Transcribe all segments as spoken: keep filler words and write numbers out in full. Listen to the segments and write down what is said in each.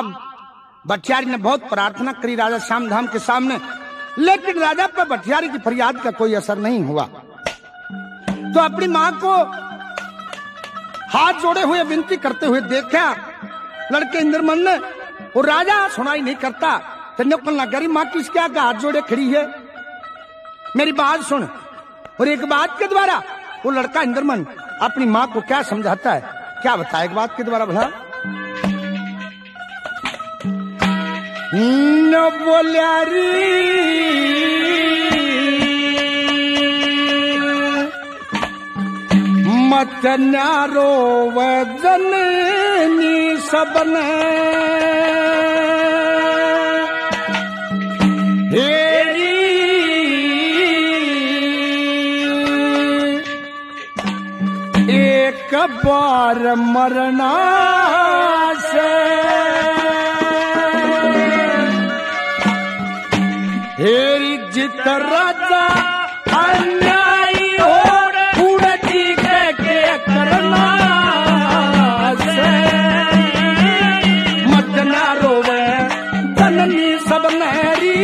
अब भटियारी ने बहुत प्रार्थना करी राजा श्यामधाम के सामने, लेकिन राजा पर भटियारी की फरियाद का कोई असर नहीं हुआ। तो अपनी मां को हाथ जोड़े हुए विनती करते हुए देखा लड़के इंद्रमन ने, और राजा सुनाई नहीं करता। तो करी माँ किसके आगे हाथ जोड़े खड़ी है, मेरी बात सुन। और एक बात के द्वारा वो लड़का इंद्रमन अपनी माँ को क्या समझाता है, क्या बताए एक बात के द्वारा भला। न बोलिया मत न्यारो वजनी सबन हेरी एक बार मरना से हेरी जित राजा अन्यायी हो उड़ती के करना से मत ना रोवे जननी सब नहरी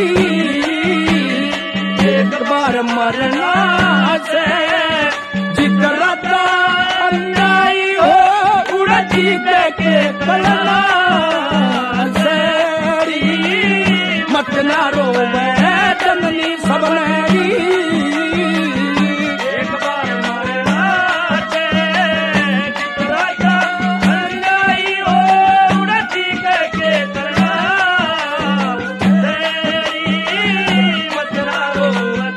एक बार मरना से जित राजा अन्यायी हो उड़ती के करना से मत ना रोवे जननी सब नहरी एक बार मरना से जित राजा अन्यायी हो उड़ती के करना मत ना रोवे।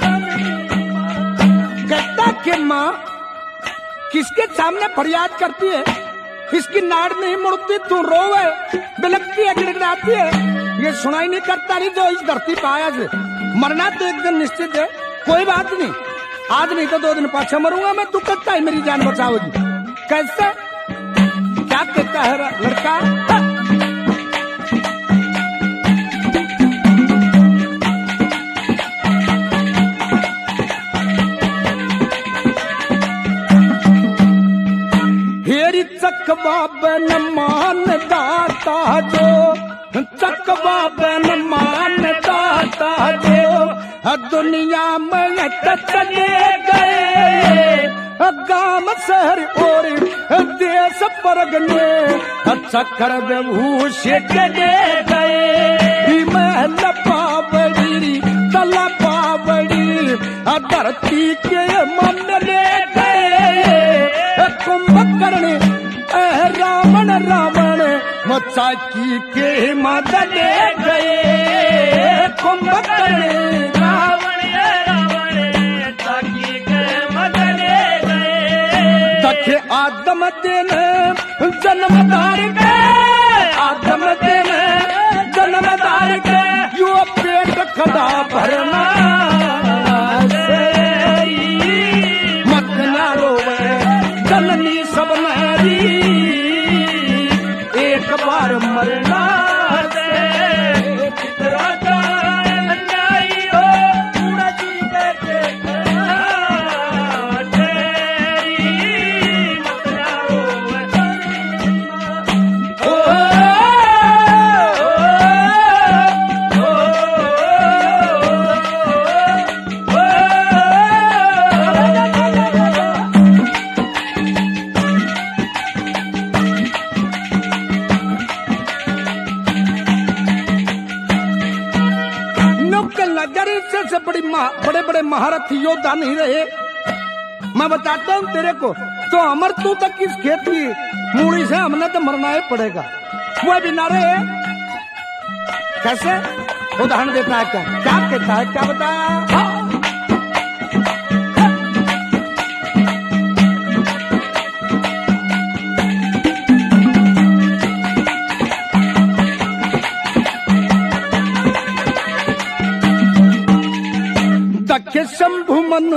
कहता कि माँ किसके सामने फरियाद करती है, इसकी नाड़ नहीं मुड़ती, तू रोवे बिलकती है गिड़गिड़ाती है, ये सुनाई नहीं करता। नहीं जो इस धरती पे आया से मरना तो एक दिन निश्चित है, कोई बात नहीं, आज नहीं तो दो दिन पाछे मरूंगा मैं, तू कहता है मेरी जान बचाओगी। कैसे क्या कहता है लड़का, हेरी चकवा बन मान दाता जो, चकवा बन मान दाता जो दुनिया में चले गए गांव शहर और देश परगने चक्कर विभूष चले गए महल पावड़ी तला पावड़ी धरती के मन ले गए कुंभकर्ण रावण रावण मचाकी के मद ले गए कुंभकर्ण रावण रावण मचाकी के मद ले गए। तखे आदम दिन जन्मदार के आदम दिन जन्मदार के यो पेट खड़ा भरना मत ना रोवे जननी सब नारी एक बार मरना से जित राजा अन्यायी हो उड़ती के करना तेरी मत ना रोवे। ओ से बड़ी बड़े बड़े महारथी योद्धा नहीं रहे। मैं बताता हूँ तेरे को, तो अमर तू तक किस खेत की मूड़ी से हमने तो मरना ही पड़ेगा, वो भी ना रहे। कैसे उदाहरण देता है, क्या क्या कहता है, क्या बताया। दखे शंभु मनु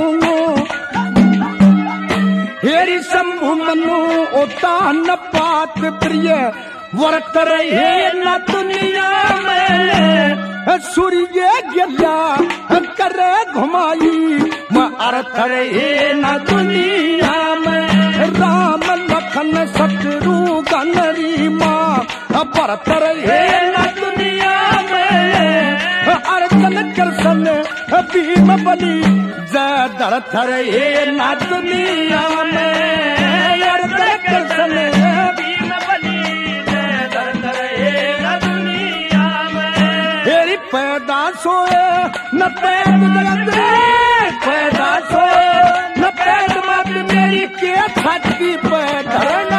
हेरी शंभु मनु ओता न पात प्रिय वर्त रहे न दुनिया में सूर्य गिरया करे घुमाई मैं अर्थ रहे न दुनिया में राम लखन शत्रु गनरी माँ भरत रहे न दुनिया में अर्जुन कृष्ण भीम बलि जय दरथ रहे न दुनिया में अर्जुन कृष्ण भीम बलि जय दरथ रहे न दुनिया में। हेरी पैदा सोए न पैद जगत पैदा सोए न पैद मत मेरी के छाती पे धरना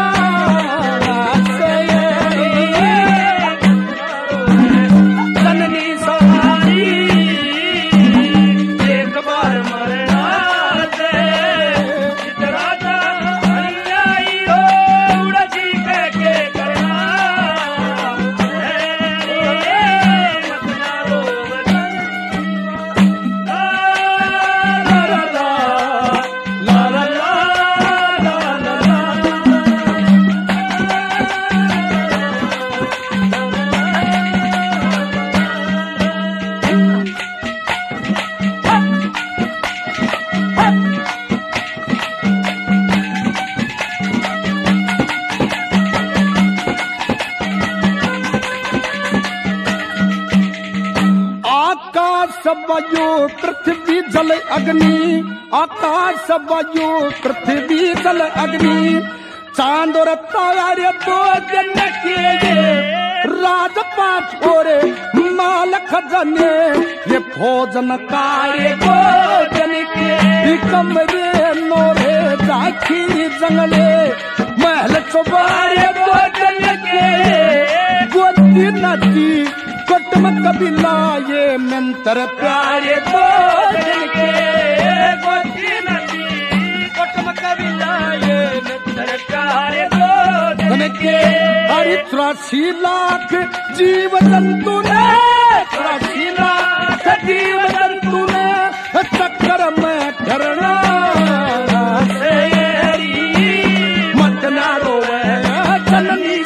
वायु पृथ्वी जल अग्नि आकाश वायु पृथ्वी जल अग्नि चांद और तारे दो जन के राजपाट और माल खजाने ये भोजन कार्य भोजन के कमरे नोरे जाखी जंगले महल चौबारे भोजन के गोदी नदी कुटुम कबीला ये मंत्र प्यारे भोजन के गोदी नदी कुटुम कबीला ये मंत्र प्यारे भोजन के। हरि त्रासी लाख जीव जंतु ने त्रासी लाख जीव जंतु ने चक्कर में धरना से मत ना रोवे जननी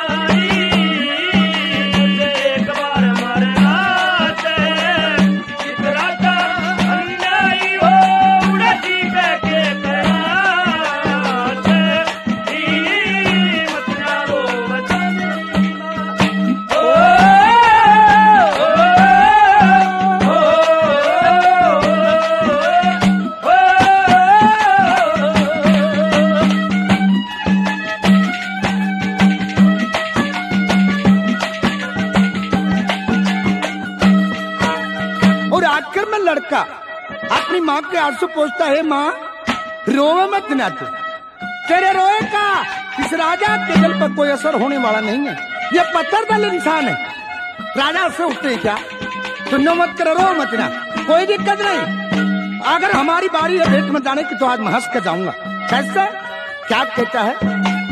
लड़का अपनी माँ के आंसू पूछता है, माँ रोवे मत ना तू, तेरे रोए का इस राजा के दिल पर कोई असर होने वाला नहीं है, ये पत्थर दल इंसान है। राजा से उठते हैं क्या, सुनो मत करो, रो मत ना, कोई दिक्कत नहीं, अगर हमारी बारी है भेंट में जाने की तो आज मैं हंस के जाऊंगा। कैसे, क्या कहता है,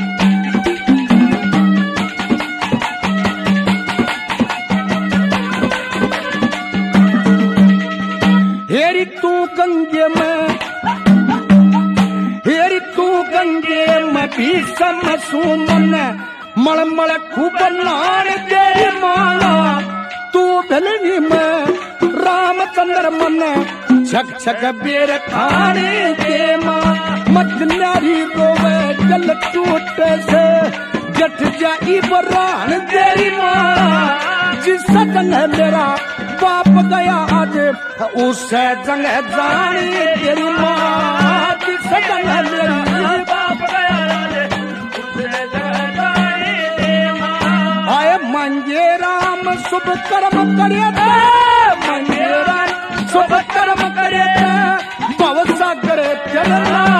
हेरी तू गंगे में, हेरी तू गंगे में भीषम सुमन मलमल खूब नार तेरी माला, तू भलनी में रामचंद्र मन छक छक बेर खाने के माँ, मत नारी रोवे जल टूटे से जट जाई बरान तेरी माँ, जिस जंग है मेरा बाप गया आज उसे जंग जानी तेरी माँ, जिस जंग है मेरा बाप गया आज उसे जंग जानी तेरी माँ। आए मंगे राम शुभ कर्म करे थे, मंगे राम शुभ कर्म करे थे, भव सागर चलना